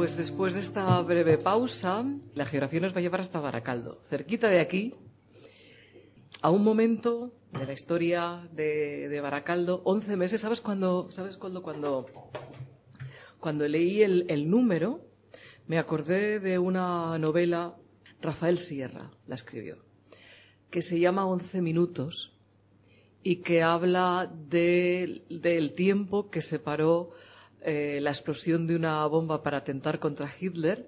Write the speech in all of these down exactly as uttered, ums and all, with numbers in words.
pues después de esta breve pausa, la geografía nos va a llevar hasta Baracaldo, cerquita de aquí, a un momento de la historia de, de Baracaldo, once meses. ¿Sabes cuándo? ¿Sabes cuándo? Cuando, cuando leí el, el número, me acordé de una novela, Rafael Sierra la escribió, que se llama Once minutos y que habla de, del tiempo que separó eh, la explosión de una bomba para atentar contra Hitler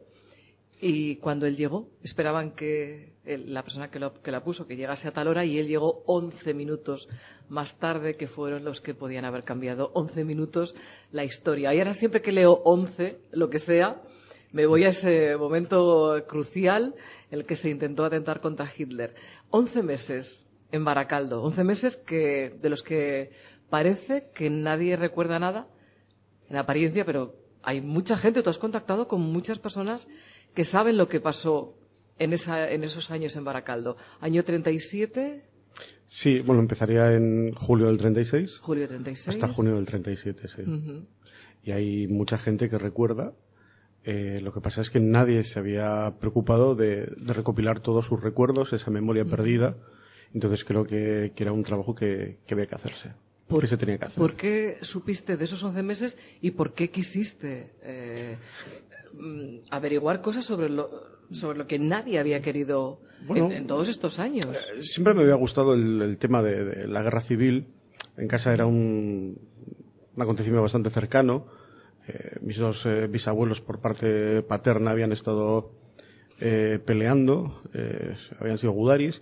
y cuando él llegó. Esperaban que el, la persona que, lo, que la puso que llegase a tal hora y él llegó once minutos más tarde, que fueron los que podían haber cambiado once minutos la historia. Y ahora siempre que leo once, lo que sea, me voy a ese momento crucial en el que se intentó atentar contra Hitler. once meses en Baracaldo, once meses que, de los que parece que nadie recuerda nada en apariencia, pero hay mucha gente. Tú has contactado con muchas personas que saben lo que pasó en, esa, en esos años en Baracaldo. ¿Año treinta y siete? Sí, bueno, empezaría en julio del treinta y seis. Julio treinta y seis. Hasta junio del treinta y siete, sí. Uh-huh. Y hay mucha gente que recuerda. Eh, lo que pasa es que nadie se había preocupado de, de recopilar todos sus recuerdos, esa memoria uh-huh. perdida. Entonces creo que, que era un trabajo que, que había que hacerse. ¿Por qué se tenía que hacer? ¿Por qué supiste de esos once meses y por qué quisiste eh, averiguar cosas sobre lo, sobre lo que nadie había querido bueno, en, en todos estos años? Eh, siempre me había gustado el, el tema de, de la guerra civil. En casa era un, un acontecimiento bastante cercano. Eh, mis dos eh, bisabuelos por parte paterna habían estado eh, peleando, eh, habían sido gudaris.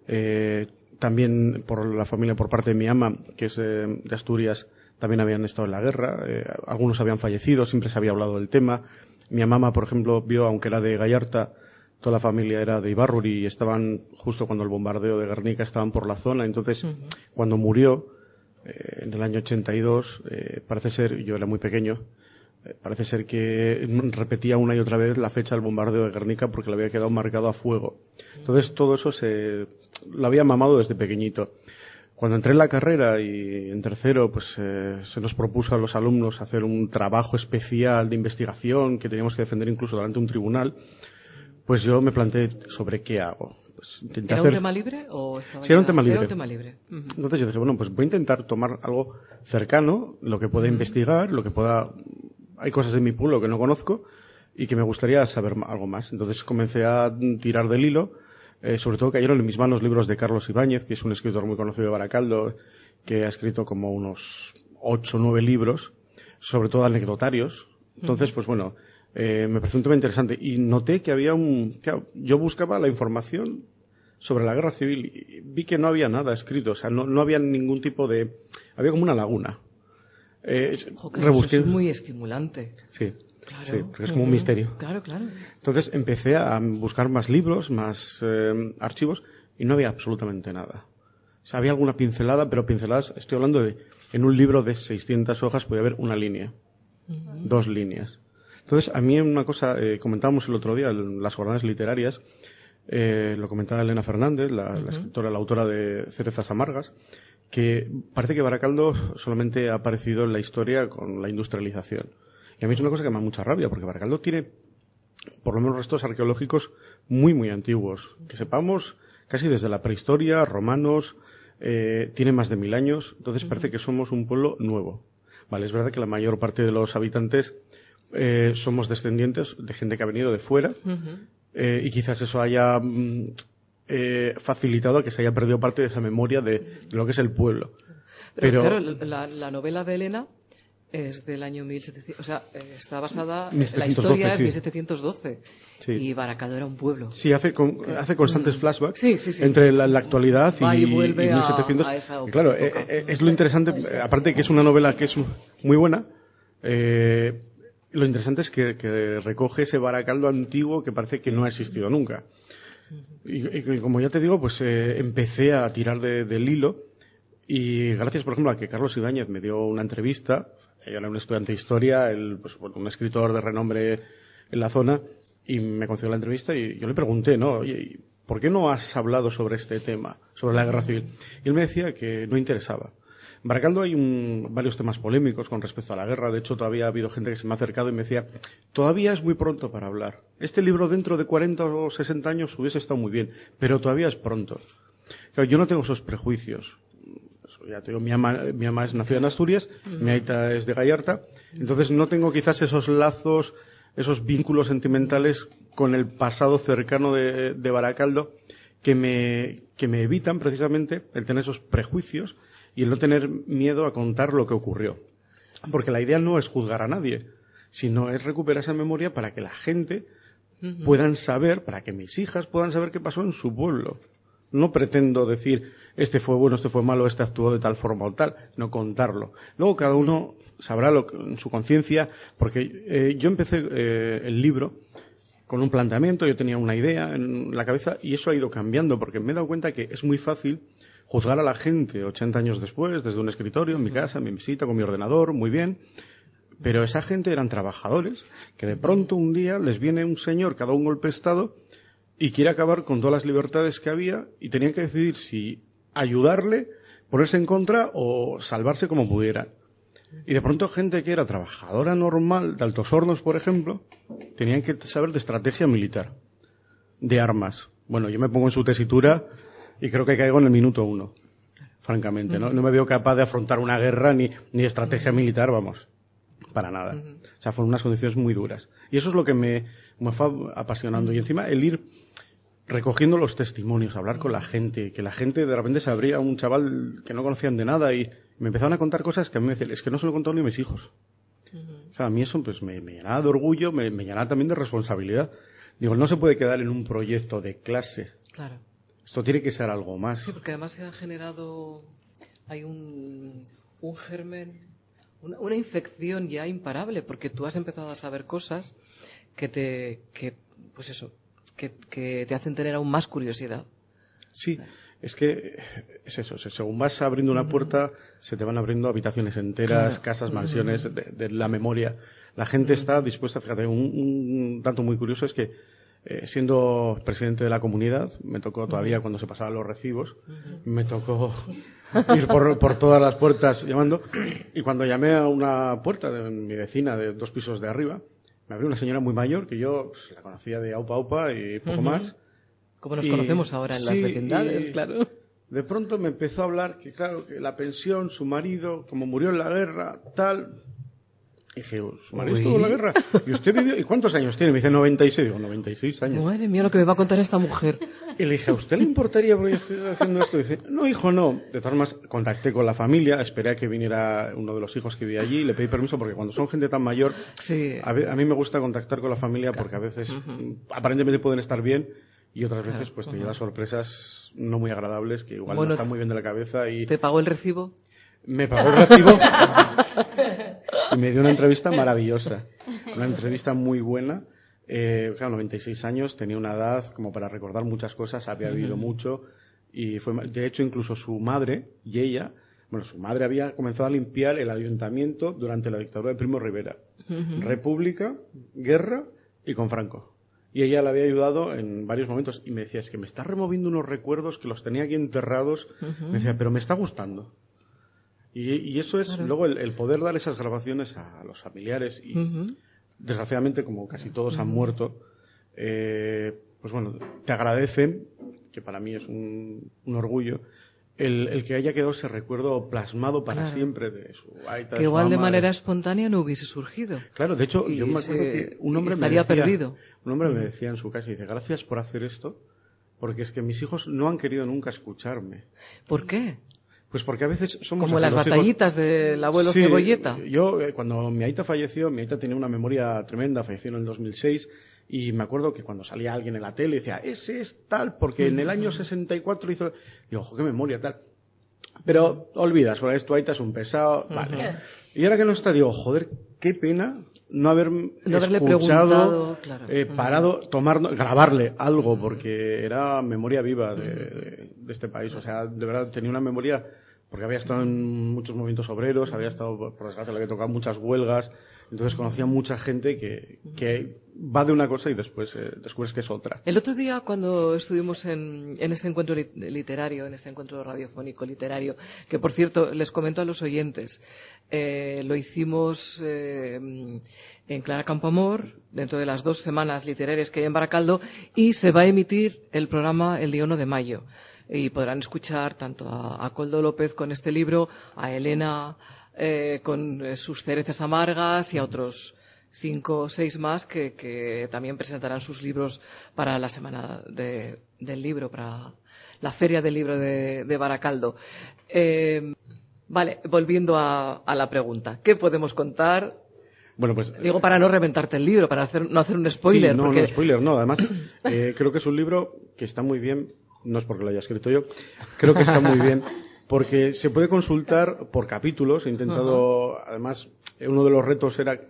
Eh, también por la familia por parte de mi ama, que es eh, de Asturias, también habían estado en la guerra. Eh, algunos habían fallecido, siempre se había hablado del tema. Mi mamá, por ejemplo, vio, aunque era de Gallarta, toda la familia era de Ibarruri y estaban justo cuando el bombardeo de Guernica estaban por la zona. Entonces, uh-huh. cuando murió eh, en el año ochenta y dos, eh, parece ser, yo era muy pequeño, eh, parece ser que repetía una y otra vez la fecha del bombardeo de Guernica porque le había quedado marcado a fuego. Entonces todo eso se lo había mamado desde pequeñito. Cuando entré en la carrera y en tercero, pues eh, se nos propuso a los alumnos hacer un trabajo especial de investigación que teníamos que defender incluso delante de un tribunal, pues yo me planteé sobre qué hago. Pues ¿Era hacer... un tema libre o estaba sí, era un tema libre. Era un tema libre. Uh-huh. Entonces yo dije, bueno, pues voy a intentar tomar algo cercano, lo que pueda uh-huh. investigar, lo que pueda... Hay cosas en mi pueblo que no conozco y que me gustaría saber algo más. Entonces comencé a tirar del hilo. Eh, sobre todo cayeron en mis manos libros de Carlos Ibáñez, que es un escritor muy conocido de Baracaldo, que ha escrito como unos ocho o nueve libros, sobre todo anecdotarios. Entonces, uh-huh. pues bueno, eh, me pareció un tema interesante. Y noté que había un... Claro, yo buscaba la información sobre la guerra civil y vi que no había nada escrito. O sea, no, no había ningún tipo de... Había como una laguna. Eh, oh, claro, rebusqué... Eso es muy estimulante. Sí. Claro. Sí, porque es como uh-huh. un misterio. Claro, claro. Entonces empecé a buscar más libros, más eh, archivos, y no había absolutamente nada. O sea, había alguna pincelada, pero pinceladas, estoy hablando de, en un libro de seiscientas hojas podía haber una línea, uh-huh. dos líneas. Entonces, a mí una cosa, eh, comentábamos el otro día, en las jornadas literarias, eh, lo comentaba Elena Fernández, la, uh-huh. la escritora, la autora de Cerezas Amargas, que parece que Baracaldo solamente ha aparecido en la historia con la industrialización. Y a mí es una cosa que me da mucha rabia, porque Baracaldo tiene, por lo menos, restos arqueológicos muy, muy antiguos. Que sepamos, casi desde la prehistoria, romanos, eh, tiene más de mil años. Entonces uh-huh. parece que somos un pueblo nuevo. Vale, es verdad que la mayor parte de los habitantes eh, somos descendientes de gente que ha venido de fuera. Uh-huh. Eh, y quizás eso haya mm, eh, facilitado que se haya perdido parte de esa memoria de, de lo que es el pueblo. Pero, Pero claro, la, la novela de Elena es del año mil setecientos, o sea, está basada, mil setecientos doce, la historia sí. es mil setecientos doce sí. y Baracaldo era un pueblo. Sí, hace, con, hace constantes mm. flashbacks sí, sí, sí. entre la, la actualidad y, Va y, vuelve y mil setecientos. A, a esa y claro, eh, eh, es lo interesante, aparte de que es una novela que es muy buena, eh, lo interesante es que, que recoge ese Baracaldo antiguo que parece que no ha existido nunca. Y, y como ya te digo, pues eh, empecé a tirar de, del hilo. Y gracias, por ejemplo, a que Carlos Ibáñez me dio una entrevista, yo era un estudiante de historia, él, pues, bueno, un escritor de renombre en la zona, y me concedió la entrevista y yo le pregunté, ¿no? Oye, ¿por qué no has hablado sobre este tema, sobre la guerra civil? Y él me decía que no interesaba. Baracaldo hay un, varios temas polémicos con respecto a la guerra. De hecho, todavía ha habido gente que se me ha acercado y me decía, todavía es muy pronto para hablar. Este libro dentro de cuarenta o sesenta años hubiese estado muy bien, pero todavía es pronto. Claro, yo no tengo esos prejuicios. Ya te digo, mi ama, mi ama es nacida en Asturias, uh-huh. mi aita es de Gallarta, entonces no tengo quizás esos lazos, esos vínculos sentimentales con el pasado cercano de, de Baracaldo que me, que me evitan precisamente el tener esos prejuicios y el no tener miedo a contar lo que ocurrió. Porque la idea no es juzgar a nadie, sino es recuperar esa memoria para que la gente uh-huh. puedan saber, para que mis hijas puedan saber qué pasó en su pueblo. No pretendo decir, este fue bueno, este fue malo, este actuó de tal forma o tal, no contarlo. Luego cada uno sabrá lo que, en su conciencia, porque eh, yo empecé eh, el libro con un planteamiento, yo tenía una idea en la cabeza y eso ha ido cambiando, porque me he dado cuenta que es muy fácil juzgar a la gente ochenta años después, desde un escritorio, en mi casa, en mi visita, con mi ordenador, muy bien. Pero esa gente eran trabajadores, que de pronto un día les viene un señor que ha dado un golpe de Estado y quiere acabar con todas las libertades que había y tenían que decidir si ayudarle, ponerse en contra o salvarse como pudiera. Y de pronto gente que era trabajadora normal, de Altos Hornos, por ejemplo, tenían que saber de estrategia militar, de armas. Bueno, yo me pongo en su tesitura y creo que caigo en el minuto uno, francamente. ¿no? No me veo capaz de afrontar una guerra ni, ni estrategia militar, vamos, para nada. O sea, fueron unas condiciones muy duras. Y eso es lo que me, me fue apasionando. Y encima el ir recogiendo los testimonios, hablar con la gente, que la gente de repente se abría, un chaval que no conocían de nada y me empezaban a contar cosas que a mí me decían, es que no se lo he contado ni a mis hijos. Uh-huh. O sea, a mí eso pues me, me llenaba de orgullo, me, me llenaba también de responsabilidad. Digo, no se puede quedar en un proyecto de clase. Claro. Esto tiene que ser algo más. Sí, porque además se ha generado, hay un, un germen, una, una infección ya imparable, porque tú has empezado a saber cosas que te, que, pues eso, que, que te hacen tener aún más curiosidad. Sí, es que es eso, según vas abriendo una puerta, se te van abriendo habitaciones enteras, claro. casas, mansiones, de, de la memoria. La gente está dispuesta, fíjate, un, un dato muy curioso es que eh, siendo presidente de la comunidad, me tocó todavía uh-huh. cuando se pasaban los recibos, uh-huh. me tocó ir por, por todas las puertas llamando, y cuando llamé a una puerta de mi vecina de dos pisos de arriba, me abrió una señora muy mayor que yo pues, la conocía de aupa aupa y poco uh-huh. más. Como nos y, conocemos ahora en sí, las vecindades, y, claro. De pronto me empezó a hablar que, claro, que la pensión, su marido, como murió en la guerra, tal. Y dije, ¿su marido estuvo en la guerra? ¿Y usted vivió? ¿Y cuántos años tiene? Me dice noventa y seis. Digo, noventa y seis años. Madre mía, lo que me va a contar esta mujer. Y le dije, ¿a usted le importaría porque estoy haciendo esto? Y dice, no, hijo, no. De todas formas, contacté con la familia, esperé a que viniera uno de los hijos que vivía allí y le pedí permiso porque cuando son gente tan mayor, sí. a, a mí me gusta contactar con la familia porque a veces uh-huh. aparentemente pueden estar bien y otras veces claro, pues te uh-huh. llevas sorpresas no muy agradables que igual bueno, no están muy bien de la cabeza. Y ¿te pagó el recibo? Me pagó el recibo y me dio una entrevista maravillosa, una entrevista muy buena. Eh, claro, noventa y seis años, tenía una edad como para recordar muchas cosas, había vivido uh-huh. mucho y fue, de hecho incluso su madre y ella, bueno, su madre había comenzado a limpiar el ayuntamiento durante la dictadura de Primo Rivera, uh-huh. República, guerra y con Franco. Y ella le había ayudado en varios momentos y me decía, es que me está removiendo unos recuerdos que los tenía aquí enterrados, uh-huh. me decía, pero me está gustando. Y, y eso es claro. luego el, el poder dar esas grabaciones a los familiares y uh-huh. desgraciadamente como casi todos uh-huh. han muerto, eh, pues bueno, te agradecen, que para mí es un, un orgullo, el, el que haya quedado ese recuerdo plasmado para claro. siempre de su aita, que igual de manera de... espontánea no hubiese surgido. Claro, de hecho, y yo me acuerdo que un hombre me decía, perdido. un hombre uh-huh. me decía en su casa, y dice, gracias por hacer esto, porque es que mis hijos no han querido nunca escucharme. ¿Por qué? Pues porque a veces somos... Como las batallitas hijos... del abuelo sí, Cebolleta. Yo, eh, cuando mi aita falleció, mi aita tenía una memoria tremenda, falleció en el dos mil seis, y me acuerdo que cuando salía alguien en la tele decía, ese es tal, porque en el año sesenta y cuatro hizo... Digo, ojo, qué memoria, tal. Pero olvidas, porque tu aita es un pesado, uh-huh. vale. Y ahora que no está, digo, joder, qué pena no haber no escuchado, claro. eh, parado, uh-huh. tomar, grabarle algo, porque era memoria viva de, de, de este país. O sea, de verdad, tenía una memoria, porque había estado en muchos movimientos obreros, había estado, por desgracia, le había tocado muchas huelgas, Entonces conocía mucha gente que, que va de una cosa y después eh, descubres que es otra. El otro día, cuando estuvimos en, en este encuentro literario, en este encuentro radiofónico literario, que por cierto les comento a los oyentes, eh, lo hicimos eh, en Clara Campoamor, dentro de las dos semanas literarias que hay en Baracaldo, y se va a emitir el programa el día uno de mayo. Y podrán escuchar tanto a, a Koldo López con este libro, a Elena eh, con eh, sus cerezas amargas y a otros cinco o seis más que, que también presentarán sus libros para la semana de, del libro, para la feria del libro de, de Baracaldo. Eh, vale, volviendo a, a la pregunta, ¿qué podemos contar? Bueno, pues digo para no reventarte el libro, para hacer, no hacer un spoiler. Sí, no, porque... no, spoiler, no. Además, eh, creo que es un libro que está muy bien, no es porque lo haya escrito yo, creo que está muy bien porque se puede consultar por capítulos. He intentado, uh-huh. además, uno de los retos era,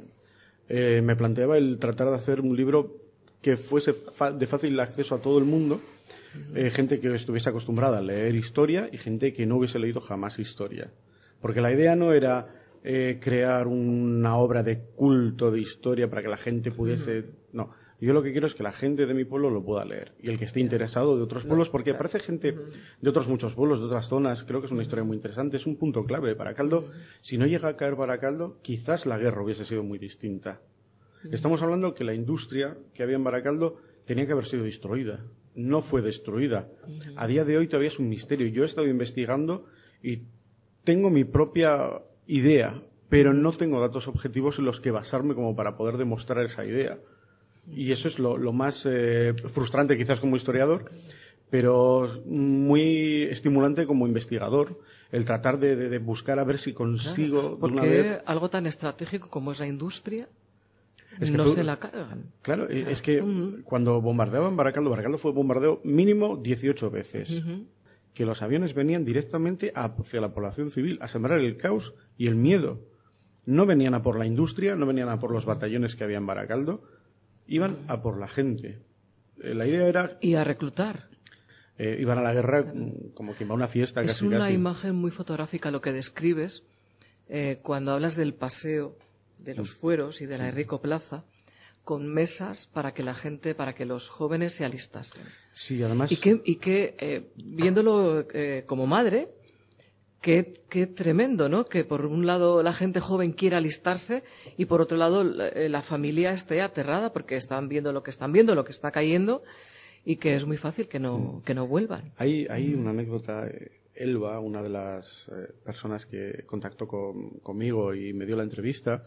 eh, me planteaba el tratar de hacer un libro que fuese fa- de fácil acceso a todo el mundo, eh, gente que estuviese acostumbrada a leer historia y gente que no hubiese leído jamás historia. Porque la idea no era eh, crear una obra de culto de historia para que la gente pudiese... No, yo lo que quiero es que la gente de mi pueblo lo pueda leer. Y el que esté interesado de otros pueblos, porque aparece gente de otros muchos pueblos, de otras zonas. Creo que es una historia muy interesante, es un punto clave de Baracaldo. Si no llega a caer Baracaldo, quizás la guerra hubiese sido muy distinta. Estamos hablando que la industria que había en Baracaldo tenía que haber sido destruida. No fue destruida. A día de hoy todavía es un misterio. Yo he estado investigando y tengo mi propia idea, pero no tengo datos objetivos en los que basarme como para poder demostrar esa idea. Y eso es lo, lo más eh, frustrante quizás como historiador, pero muy estimulante como investigador, el tratar de, de, de buscar a ver si consigo claro, porque de una vez... algo tan estratégico como es la industria es que no tú, se la cargan. Claro, claro. Es que uh-huh. cuando bombardeaban Baracaldo, Baracaldo fue bombardeado mínimo dieciocho veces. Uh-huh. Que los aviones venían directamente hacia la población civil a sembrar el caos y el miedo. No venían a por la industria, no venían a por los batallones que había en Baracaldo, iban uh-huh. a por la gente. Eh, la idea era... Y a reclutar. Eh, iban a la guerra como quien va a una fiesta. Es casi, una casi. imagen muy fotográfica lo que describes eh, cuando hablas del paseo de los fueros y de la Enrico Plaza, con mesas para que la gente, para que los jóvenes se alistasen. Sí, además... Y que, y que eh, viéndolo eh, como madre, qué, qué tremendo, ¿no? Que por un lado la gente joven quiera alistarse y por otro lado la, la familia esté aterrada porque están viendo lo que están viendo, lo que está cayendo, y que es muy fácil que no, que no vuelvan. Hay, hay una anécdota... Elba, una de las eh, personas que contactó con, conmigo y me dio la entrevista,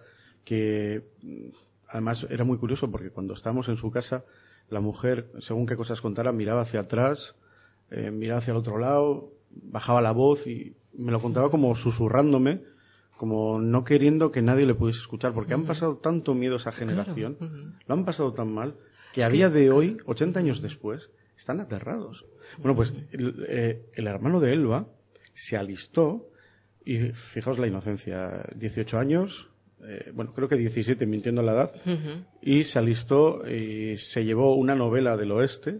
que además era muy curioso porque cuando estábamos en su casa, la mujer, según qué cosas contara, miraba hacia atrás, eh, miraba hacia el otro lado, bajaba la voz y me lo contaba como susurrándome, como no queriendo que nadie le pudiese escuchar, porque han pasado tanto miedo esa generación, claro. lo han pasado tan mal, que es a día que, de hoy, ochenta años después, están aterrados. Bueno, pues el, eh, el hermano de Elba se alistó y fijaos la inocencia, dieciocho años, eh, bueno, creo que diecisiete mintiendo la edad, uh-huh. y se alistó y se llevó una novela del oeste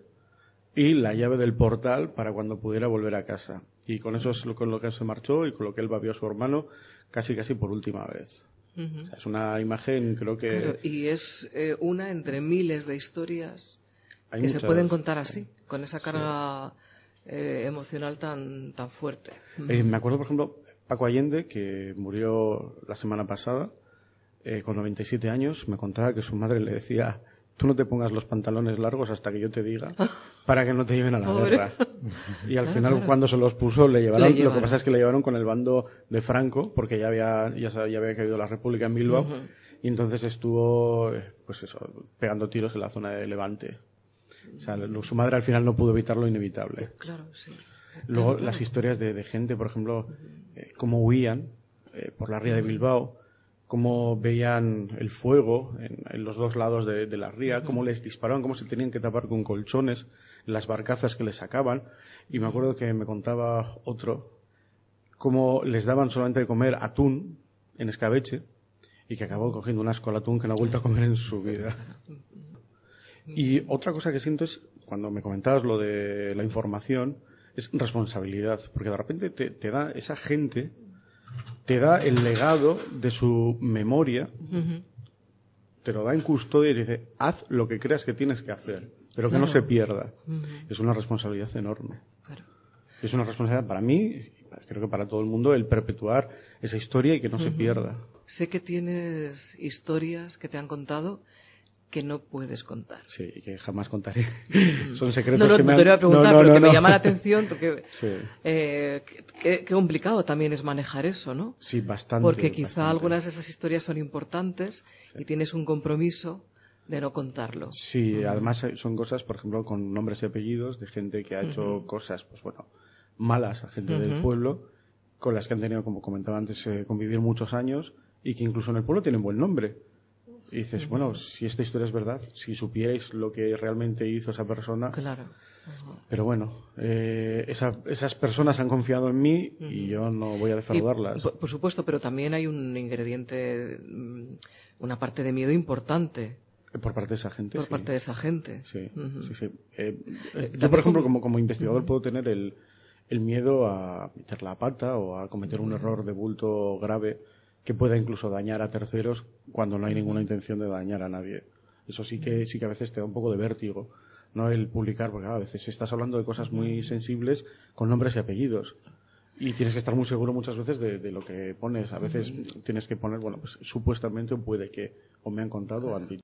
y la llave del portal para cuando pudiera volver a casa. Y con eso es lo, con lo que se marchó y con lo que Elba vio a su hermano casi casi por última vez. Uh-huh. O sea, es una imagen, creo que... Claro, y es eh, una entre miles de historias Hay que muchas... se pueden contar así, con esa carga sí. eh, emocional tan tan fuerte. Eh, me acuerdo, por ejemplo, Paco Allende, que murió la semana pasada, eh, con noventa y siete años, me contaba que su madre le decía: tú no te pongas los pantalones largos hasta que yo te diga, para que no te lleven a la Pobre. guerra. Y al claro, final, claro. cuando se los puso, le llevaron, le llevaron. Lo que pasa es que le llevaron con el bando de Franco, porque ya había ya, ya había caído la República en Bilbao, uh-huh. y entonces estuvo, pues eso, pegando tiros en la zona de Levante. O sea, su madre al final no pudo evitar lo inevitable. Claro, sí. Luego claro, claro. las historias de, de gente, por ejemplo, eh, cómo huían eh, por la ría de Bilbao, cómo veían el fuego en, en los dos lados de, de la ría, cómo les disparaban, cómo se tenían que tapar con colchones, las barcazas que les sacaban. Y me acuerdo que me contaba otro, cómo les daban solamente de comer atún en escabeche y que acabó cogiendo un asco al atún que no ha vuelto a comer en su vida. Y otra cosa que siento es, cuando me comentabas lo de la información, es responsabilidad, porque de repente te, te da esa gente, te da el legado de su memoria, uh-huh. te lo da en custodia y dice, haz lo que creas que tienes que hacer, pero que Claro. no se pierda. Ujú. Es una responsabilidad enorme. Claro. Es una responsabilidad para mí, creo que para todo el mundo, el perpetuar esa historia y que no se Ujú. pierda. Sé que tienes historias que te han contado que no puedes contar. Sí, que jamás contaré. Mm. Son secretos no, no, que me no han... te lo voy a preguntar, no, no, pero no, que no. me llama la atención porque Sí. eh, qué, qué complicado también es manejar eso, ¿no? Sí, bastante. Porque quizá bastante. algunas de esas historias son importantes Sí. y tienes un compromiso de no contarlo. Sí, Ujú. además eh, son cosas, por ejemplo, con nombres y apellidos de gente que ha hecho Ujú. cosas, pues bueno, malas a gente del Ujú. pueblo, con las que han tenido, como comentaba antes, eh, convivir muchos años y que incluso en el pueblo tienen buen nombre. Y dices, Ujú. bueno, si esta historia es verdad, si supierais lo que realmente hizo esa persona. Claro. Ujú. Pero bueno, eh, esa- esas personas han confiado en mí y Ujú. yo no voy a Y, defraudarlas. por, por supuesto, pero también hay un ingrediente, mm, una parte de miedo importante Por parte de esa gente, por sí. parte de esa gente. Sí, Ujú. sí, sí. Eh, Eh, yo, también por ejemplo, como- como, como investigador Ujú. puedo tener el, el miedo a meter la pata o a cometer un Ujú. error de bulto grave que pueda incluso dañar a terceros cuando no hay ninguna Ujú. intención de dañar a nadie. Eso sí que sí que a veces te da un poco de vértigo, no el publicar, porque a veces estás hablando de cosas muy sensibles con nombres y apellidos. Y tienes que estar muy seguro muchas veces de, de lo que pones. A veces tienes que poner, bueno, pues supuestamente o puede que, o me han contado o han dicho.